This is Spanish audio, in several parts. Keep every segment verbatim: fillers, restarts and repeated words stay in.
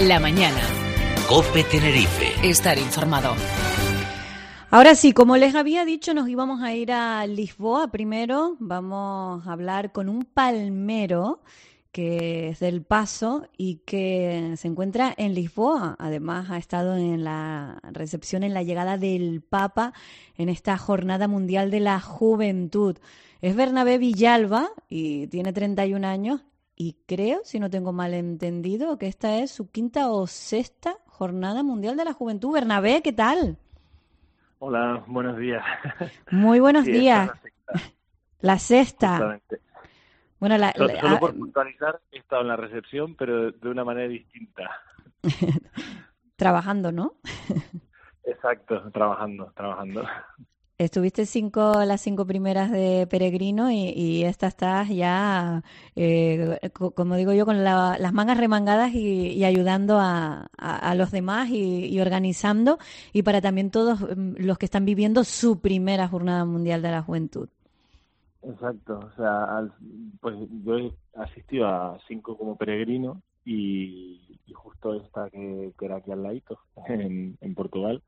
La mañana. COPE Tenerife. Estar informado. Ahora sí, como les había dicho, nos íbamos a ir a Lisboa primero. Vamos a hablar con un palmero que es del Paso y que se encuentra en Lisboa. Además, ha estado en la recepción, en la llegada del Papa en esta Jornada Mundial de la Juventud. Es Bernabé Villalba y tiene treinta y un años y creo, si no tengo mal entendido, que esta es su quinta o sexta Jornada Mundial de la Juventud. Bernabé, ¿qué tal? Hola, buenos días. Muy buenos sí, días. La sexta. La sexta. Justamente. Bueno, la, So, la, solo a, por puntualizar, he estado en la recepción, pero de una manera distinta. Trabajando, ¿no? Exacto, trabajando, trabajando. Estuviste cinco, las cinco primeras de peregrino y, y esta estás ya, eh, co- como digo yo, con la- las mangas remangadas y, y ayudando a, a- a los demás y, y organizando, y para también todos mm, los que están viviendo su primera Jornada Mundial de la Juventud. Exacto, o sea, al, pues yo he asistido a cinco como peregrino y, y justo esta que, que era aquí al ladito, en, en Portugal,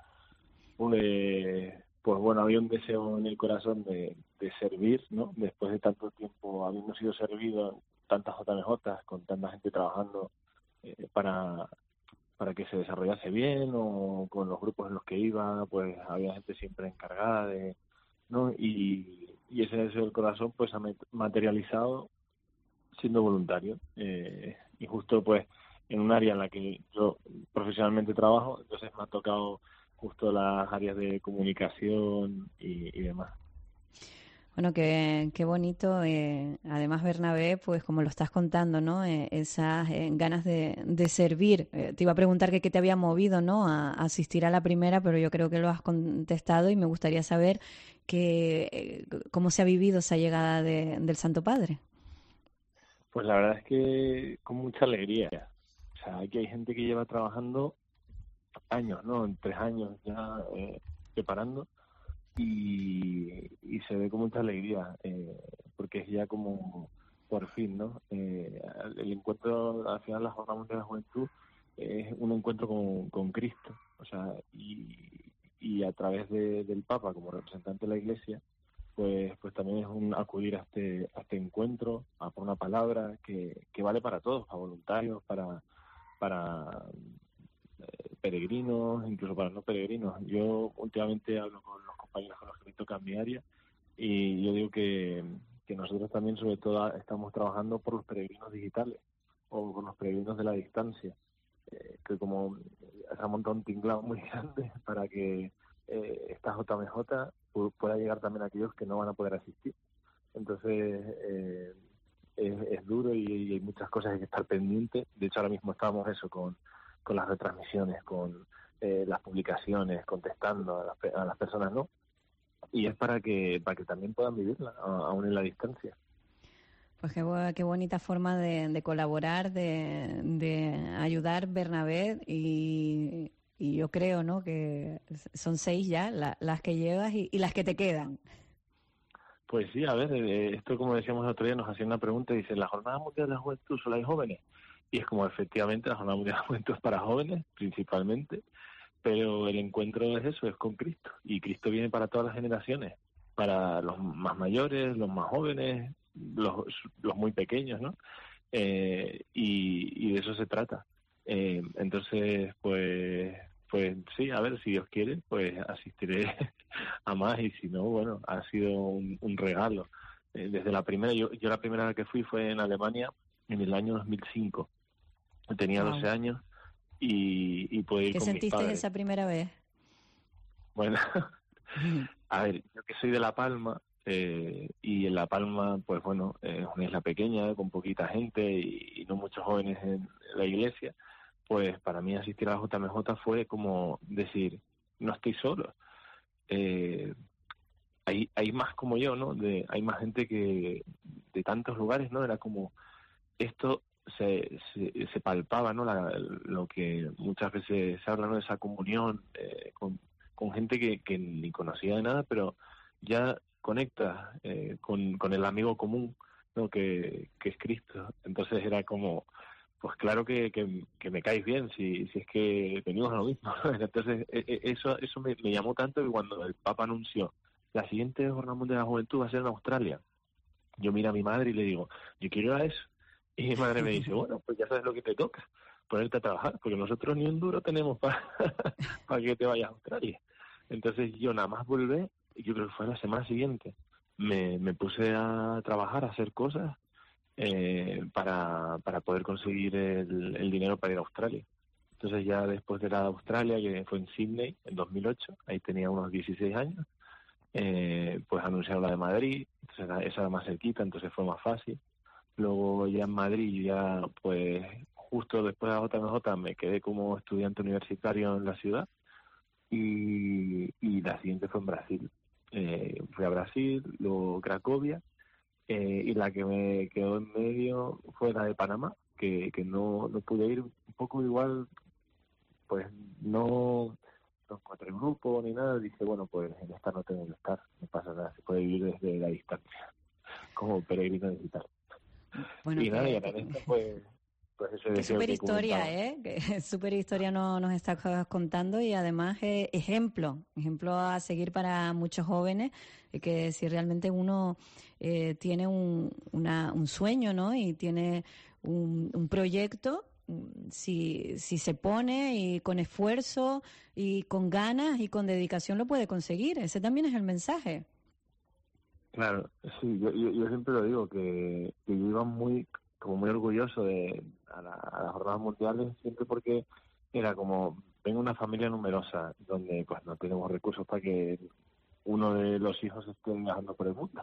pues, pues bueno, había un deseo en el corazón de, de servir, ¿no? Después de tanto tiempo habiendo sido servido, tantas J M J, con tanta gente trabajando eh, para, para que se desarrollase bien, o con los grupos en los que iba, pues había gente siempre encargada de, ¿no? Y, y ese deseo del corazón pues ha materializado siendo voluntario. Eh, y justo pues en un área en la que yo profesionalmente trabajo, entonces me ha tocado justo las áreas de comunicación y, y demás. Bueno, qué, qué bonito. Eh, además, Bernabé, pues como lo estás contando, ¿no? Eh, esas eh, ganas de, de servir. Eh, te iba a preguntar que qué te había movido, ¿no? A, a asistir a la primera, pero yo creo que lo has contestado y me gustaría saber que, eh, cómo se ha vivido esa llegada de, del Santo Padre. Pues la verdad es que con mucha alegría. O sea, aquí hay gente que lleva trabajando años, ¿no? En tres años ya eh, preparando. Y, y se ve con mucha alegría, eh, porque es ya como por fin, ¿no? Eh, el encuentro, al final, la Jornada Mundial de la Juventud es un encuentro con, con Cristo, o sea, y, y a través de, del Papa como representante de la Iglesia, pues pues también es un acudir a este a este encuentro, a por una palabra que, que vale para todos, para voluntarios, para para peregrinos, incluso para no peregrinos. Yo últimamente hablo con los compañeros con los que me toca en mi área y yo digo que, que nosotros también sobre todo estamos trabajando por los peregrinos digitales o por los peregrinos de la distancia, eh, que como se ha montado un tinglado muy grande para que eh, esta J M J pu- pueda llegar también a aquellos que no van a poder asistir. Entonces eh, es, es duro y, y hay muchas cosas que hay que estar pendientes. De hecho, ahora mismo estábamos eso con con las retransmisiones, con eh, las publicaciones, contestando a las, a las personas, ¿no? Y es para que para que también puedan vivirla, a, aún en la distancia. Pues qué, bu- qué bonita forma de, de colaborar, de, de ayudar, Bernabé, y, y yo creo, ¿no? Que son seis ya la- las que llevas y, y las que te quedan. Pues sí, a ver, eh, esto como decíamos el otro día, nos hacían una pregunta y dice, ¿la Jornada Mundial de la Juventud solo hay jóvenes? Y es como, efectivamente, la Jornada Mundial de la Juventud es para jóvenes, principalmente, pero el encuentro es eso, es con Cristo, y Cristo viene para todas las generaciones, para los más mayores, los más jóvenes, los, los muy pequeños, ¿no? Eh, y, y de eso se trata. Eh, entonces, pues, pues sí, a ver, si Dios quiere, pues asistiré a más, y si no, bueno, ha sido un, un regalo. Eh, desde la primera, yo, yo la primera vez que fui fue en Alemania en el año dos mil cinco. Tenía Wow. doce años y, y pude ir ¿Qué con mis sentiste padres. esa primera vez? Bueno, a ver, yo que soy de La Palma, eh, y en La Palma, pues bueno, eh, es una isla pequeña, con poquita gente y, y no muchos jóvenes en la iglesia, pues para mí asistir a la J M J fue como decir, no estoy solo. Eh, hay, hay más como yo, ¿no? De, hay más gente que de tantos lugares, ¿no? Era como, esto se, se, se palpaba, ¿no? La, lo que muchas veces se habla, ¿no? De esa comunión eh, con, con gente que, que ni conocía de nada, pero ya conecta eh, con, con el amigo común, ¿no? Que, que es Cristo. Entonces era como, pues claro que, que, que me caes bien, si, si es que venimos a lo mismo. Entonces, eso eso me, me llamó tanto que cuando el Papa anunció la siguiente Jornada Mundial de la Juventud va a ser en Australia, yo miro a mi madre y le digo, yo quiero ir a eso. Y mi madre me dice, bueno, pues ya sabes lo que te toca, ponerte a trabajar, porque nosotros ni un duro tenemos para para que te vayas a Australia. Entonces yo nada más volví, yo creo que fue la semana siguiente, me, me puse a trabajar, a hacer cosas, Eh, para, para poder conseguir el, el dinero para ir a Australia. Entonces ya después de la de Australia, que fue en Sydney en dos mil ocho, ahí tenía unos dieciséis años, eh, pues anunciaron la de Madrid, entonces esa era más cerquita, entonces fue más fácil. Luego ya en Madrid, ya pues justo después de la J M J me quedé como estudiante universitario en la ciudad y, y la siguiente fue en Brasil. Eh, fui a Brasil, luego Cracovia, Eh, y la que me quedó en medio fue la de Panamá, que, que no, no pude ir, un poco igual, pues no, no encontré grupo ni nada, dije, bueno, pues en esta no tengo que estar, no pasa nada, se puede vivir desde la distancia, como peregrino digital. Bueno, y que, nada, y ahora que... en esta, pues, pues ese Qué deseo super que historia, comentaba. ¿eh? Qué super historia no, nos estás contando y además eh, ejemplo, ejemplo a seguir para muchos jóvenes, eh, que si realmente uno eh, tiene un, una, un sueño, ¿no? Y tiene un, un proyecto, si, si se pone y con esfuerzo y con ganas y con dedicación lo puede conseguir. Ese también es el mensaje. Claro, sí, yo, yo, yo siempre lo digo, que, que yo iba muy como muy orgulloso de a, la, a las jornadas mundiales, siempre porque era como, vengo de una familia numerosa, donde pues no tenemos recursos para que uno de los hijos esté viajando por el mundo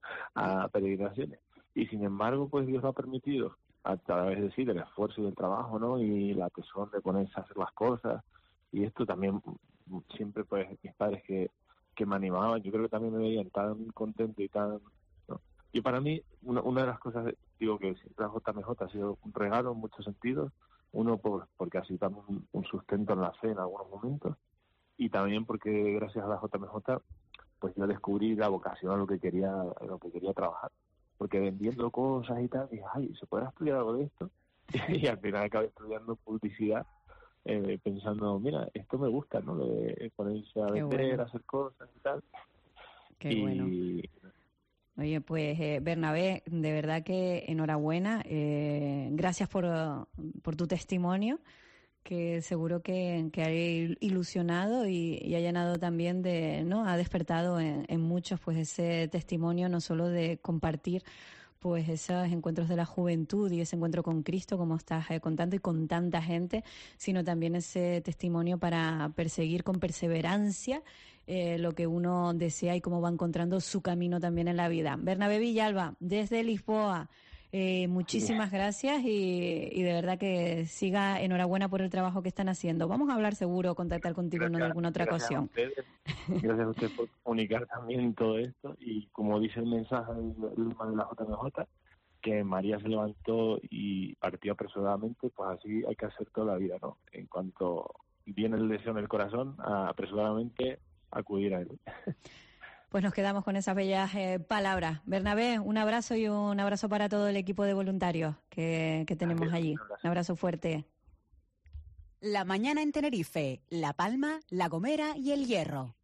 a peregrinaciones. Y sin embargo, pues Dios lo ha permitido, a través de sí, del esfuerzo y del trabajo, ¿no? Y la tesón de ponerse a hacer las cosas. Y esto también, siempre pues mis padres que, que me animaban, yo creo que también me veían tan contento y tan... ¿no? Y para mí, una, una de las cosas, digo que siempre la J M J ha sido un regalo en muchos sentidos. Uno, por, porque ha sido también un, un sustento en la fe en algunos momentos. Y también porque gracias a la J M J, pues yo descubrí la vocación a lo que quería, a lo que quería trabajar. Porque vendiendo cosas y tal, dije, ay, ¿se puede estudiar algo de esto? Y al final acabé estudiando publicidad, eh, pensando, mira, esto me gusta, ¿no? De ponerse a Qué vender, bueno. a hacer cosas y tal. Qué y, bueno. Oye, pues eh, Bernabé, de verdad que enhorabuena. Eh, gracias por, por tu testimonio, que seguro que, que ha ilusionado y, y ha llenado también de, ¿no? Ha despertado en, en muchos pues ese testimonio, no solo de compartir pues esos encuentros de la juventud y ese encuentro con Cristo, como estás eh, contando, y con tanta gente, sino también ese testimonio para perseguir con perseverancia eh, lo que uno desea y cómo va encontrando su camino también en la vida. Bernabé Villalba, desde Lisboa, eh, muchísimas sí. gracias y, y de verdad que siga, enhorabuena por el trabajo que están haciendo. Vamos a hablar seguro, contactar contigo en Gracias, alguna otra gracias a ocasión. ustedes. Gracias a ustedes por comunicar también todo esto. Y como dice el mensaje del lema de la J M J, que María se levantó y partió apresuradamente, pues así hay que hacer toda la vida, ¿no? En cuanto viene el deseo en el corazón, a, apresuradamente acudir a él. Pues nos quedamos con esas bellas eh, palabras. Bernabé, un abrazo y un abrazo para todo el equipo de voluntarios que, que tenemos Adiós, allí. un abrazo. Un abrazo fuerte. La mañana en Tenerife, La Palma, La Gomera y El Hierro.